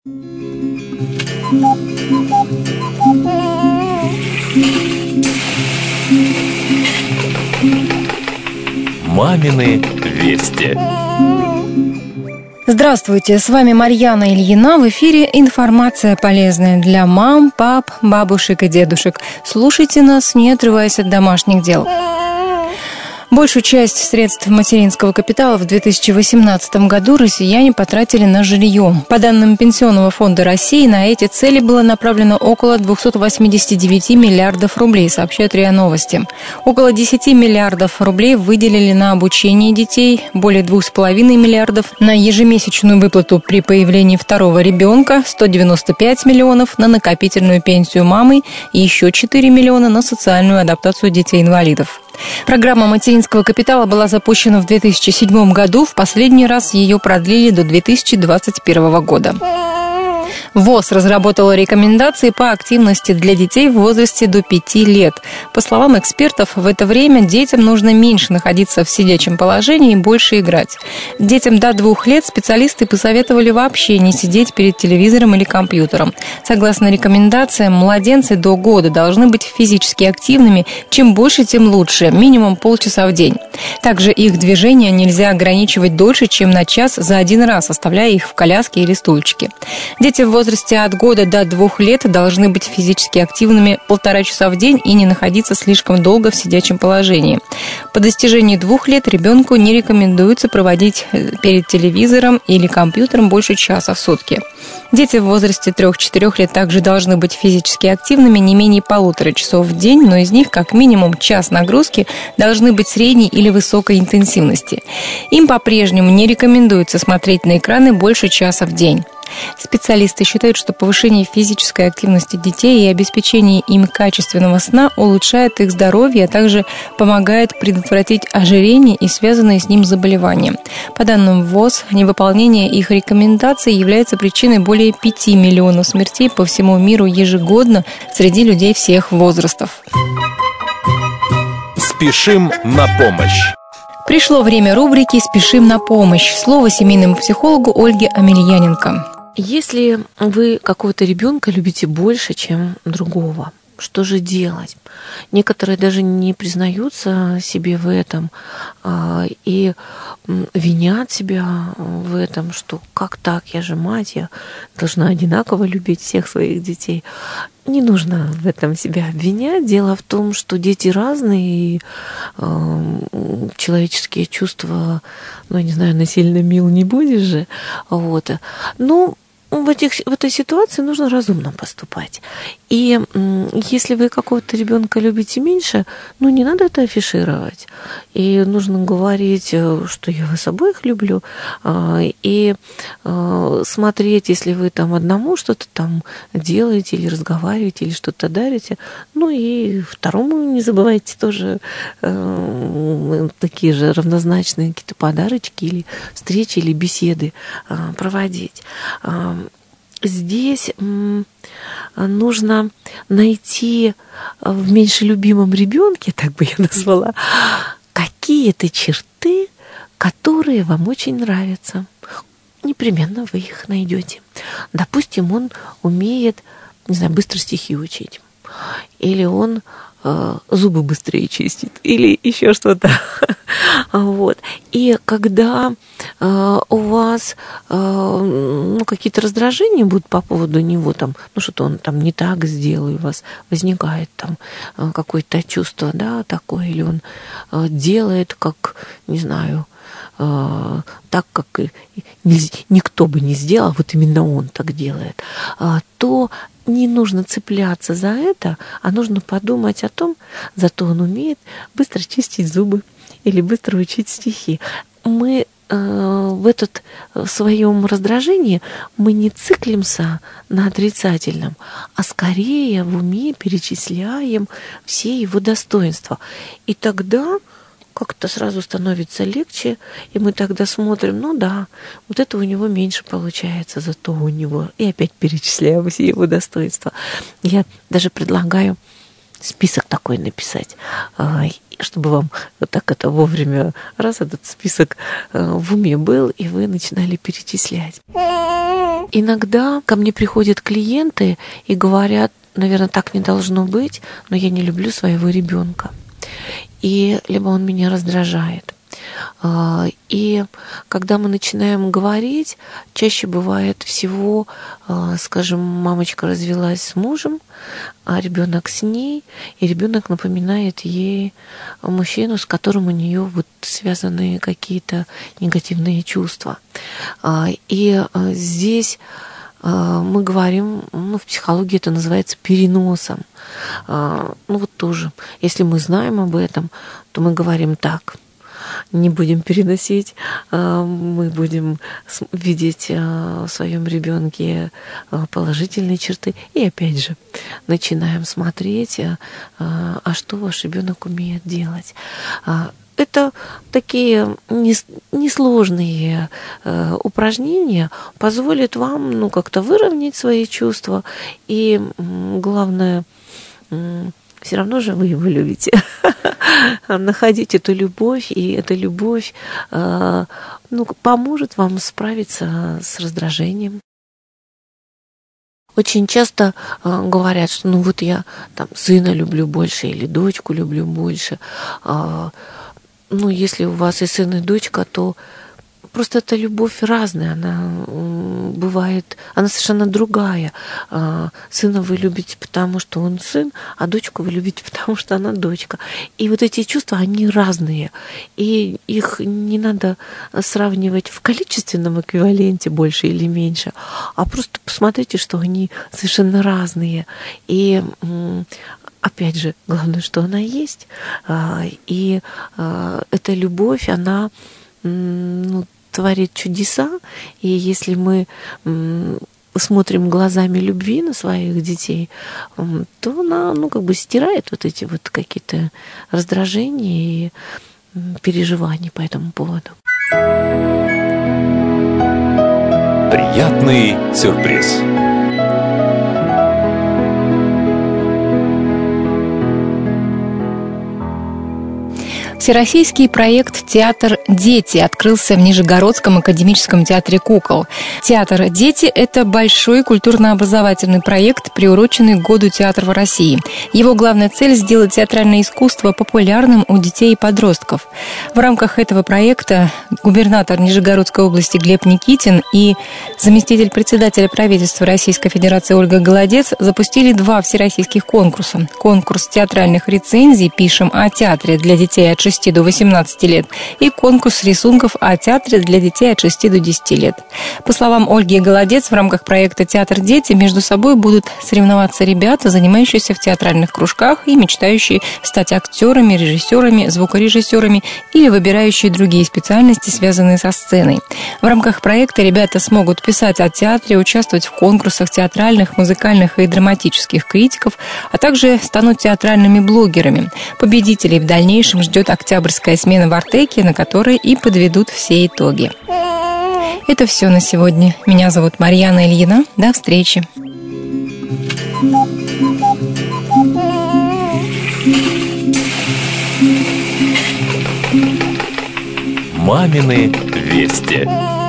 Мамины вести. Здравствуйте, с вами Марьяна Ильина. В эфире информация полезная для мам, пап, бабушек и дедушек. Слушайте нас, не отрываясь от домашних дел. Большую часть средств материнского капитала в 2018 году россияне потратили на жилье. По данным Пенсионного фонда России, на эти цели было направлено около 289 миллиардов рублей, сообщают РИА Новости. Около 10 миллиардов рублей выделили на обучение детей, более 2,5 миллиардов на ежемесячную выплату при появлении второго ребенка, 195 миллионов на накопительную пенсию мамы и еще 4 миллиона на социальную адаптацию детей-инвалидов. Программа материнского капитала была запущена в 2007 году. В последний раз ее продлили до 2021 года. ВОЗ разработала рекомендации по активности для детей в возрасте до 5 лет. По словам экспертов, в это время детям нужно меньше находиться в сидячем положении и больше играть. Детям до 2 лет специалисты посоветовали вообще не сидеть перед телевизором или компьютером. Согласно рекомендациям, младенцы до года должны быть физически активными. Чем больше, тем лучше. Минимум полчаса в день. Также их движения нельзя ограничивать дольше, чем на час за один раз, оставляя их в коляске или стульчике. Дети в возрасте от года до 2 лет должны быть физически активными 1,5 часа в день и не находиться слишком долго в сидячем положении. По достижении 2 лет ребенку не рекомендуется проводить перед телевизором или компьютером больше часа в сутки. Дети в возрасте 3-4 лет также должны быть физически активными не менее 1,5 часов в день, но из них как минимум час нагрузки должны быть средней или высокой интенсивности. Им по-прежнему не рекомендуется смотреть на экраны больше часа в день. Специалисты считают, что повышение физической активности детей и обеспечение им качественного сна улучшает их здоровье, а также помогает предотвратить ожирение и связанные с ним заболевания. По данным ВОЗ, невыполнение их рекомендаций является причиной более 5 миллионов смертей по всему миру ежегодно среди людей всех возрастов. Спешим на помощь. Пришло время рубрики «Спешим на помощь». Слово семейному психологу Ольге Амельяненко. Если вы какого-то ребенка любите больше, чем другого, что же делать? Некоторые даже не признаются себе в этом и винят себя в этом, что как так, я же мать, я должна одинаково любить всех своих детей. Не нужно в этом себя обвинять. Дело в том, что дети разные, и человеческие чувства, не знаю, насильно мил не будешь же. Вот. Но в этой ситуации нужно разумно поступать. И если вы какого-то ребенка любите меньше, не надо это афишировать. И нужно говорить, что я вас обоих люблю. И смотреть, если вы там одному что-то там делаете или разговариваете, или что-то дарите. И второму не забывайте тоже такие же равнозначные какие-то подарочки или встречи, или беседы проводить. Здесь нужно найти в меньше любимом ребенке, так бы я назвала, какие-то черты, которые вам очень нравятся. Непременно вы их найдете. Допустим, он умеет, быстро стихи учить. Или он зубы быстрее чистит, или еще что-то. Вот. И когда у вас какие-то раздражения будут по поводу него, что-то он не так сделал, и у вас возникает какое-то чувство, такое, или он делает, как, не знаю, так, как никто бы не сделал, вот именно он так делает, то не нужно цепляться за это, а нужно подумать о том, зато он умеет быстро чистить зубы или быстро учить стихи. Мы в своем раздражении мы не циклимся на отрицательном, а скорее в уме перечисляем все его достоинства. И тогда как-то сразу становится легче, и мы тогда смотрим, вот это у него меньше получается, зато у него... И опять перечисляем все его достоинства. Я даже предлагаю список такой написать, чтобы вам вот так это вовремя раз этот список в уме был, и вы начинали перечислять. Иногда ко мне приходят клиенты и говорят: наверное, так не должно быть, но я не люблю своего ребенка. И либо он меня раздражает. И когда мы начинаем говорить, чаще бывает всего, скажем, мамочка развелась с мужем, а ребенок с ней, и ребенок напоминает ей мужчину, с которым у нее вот связаны какие-то негативные чувства. И здесь мы говорим, в психологии это называется переносом. Вот тоже, если мы знаем об этом, то мы говорим так: не будем переносить, мы будем видеть в своем ребенке положительные черты. И опять же, начинаем смотреть, а что ваш ребенок умеет делать. Это такие несложные упражнения позволят вам как-то выровнять свои чувства. И главное, все равно же вы его любите. Находить эту любовь, и эта любовь поможет вам справиться с раздражением. Очень часто говорят, что я сына люблю больше или дочку люблю больше. Если у вас и сын, и дочка, то просто эта любовь разная, она бывает, она совершенно другая. Сына вы любите, потому что он сын, а дочку вы любите, потому что она дочка. И вот эти чувства, они разные. И их не надо сравнивать в количественном эквиваленте больше или меньше, а просто посмотрите, что они совершенно разные. И опять же, главное, что она есть. И эта любовь, она творит чудеса. И если мы смотрим глазами любви на своих детей, то она, стирает вот эти вот какие-то раздражения и переживания по этому поводу. Приятный сюрприз. Всероссийский проект «Театр Дети» открылся в Нижегородском академическом театре кукол. Театр Дети – это большой культурно-образовательный проект, приуроченный к Году театра в России. Его главная цель – сделать театральное искусство популярным у детей и подростков. В рамках этого проекта губернатор Нижегородской области Глеб Никитин и заместитель председателя правительства Российской Федерации Ольга Голодец запустили 2 всероссийских конкурса. Конкурс театральных рецензий «Пишем о театре» для детей от 6 до 18 лет и конкурс рисунков о театре для детей от 6 до 10 лет. По словам Ольги Голодец, в рамках проекта «Театр Дети» между собой будут соревноваться ребята, занимающиеся в театральных кружках и мечтающие стать актерами, режиссерами, звукорежиссерами или выбирающие другие специальности, связанные со сценой. В рамках проекта ребята смогут писать о театре, участвовать в конкурсах театральных, музыкальных и драматических критиков, а также станут театральными блогерами. Победителей в дальнейшем ждет октябрьская смена в Артеке, на которой и подведут все итоги. Это все на сегодня. Меня зовут Марьяна Ильина. До встречи. Мамины вести.